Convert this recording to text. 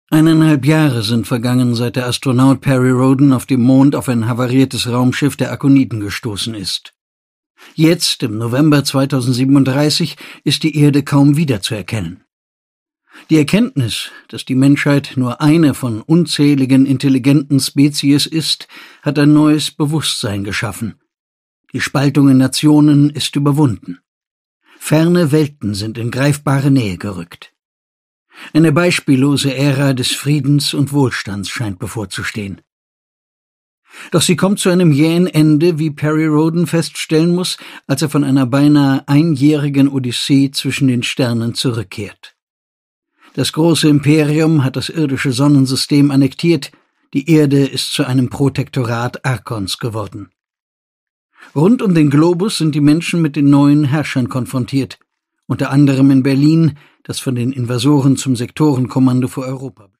1,5 Jahre sind vergangen, seit der Astronaut Perry Rhodan auf dem Mond auf ein havariertes Raumschiff der Akoniden gestoßen ist. Jetzt, im November 2037, ist die Erde kaum wiederzuerkennen. Die Erkenntnis, dass die Menschheit nur eine von unzähligen intelligenten Spezies ist, hat ein neues Bewusstsein geschaffen. Die Spaltung in Nationen ist überwunden. Ferne Welten sind in greifbare Nähe gerückt. Eine beispiellose Ära des Friedens und Wohlstands scheint bevorzustehen. Doch sie kommt zu einem jähen Ende, wie Perry Rhodan feststellen muss, als er von einer beinahe einjährigen Odyssee zwischen den Sternen zurückkehrt. Das große Imperium hat das irdische Sonnensystem annektiert, die Erde ist zu einem Protektorat Arkons geworden. Rund um den Globus sind die Menschen mit den neuen Herrschern konfrontiert, unter anderem in Berlin, das von den Invasoren zum Sektorenkommando für Europa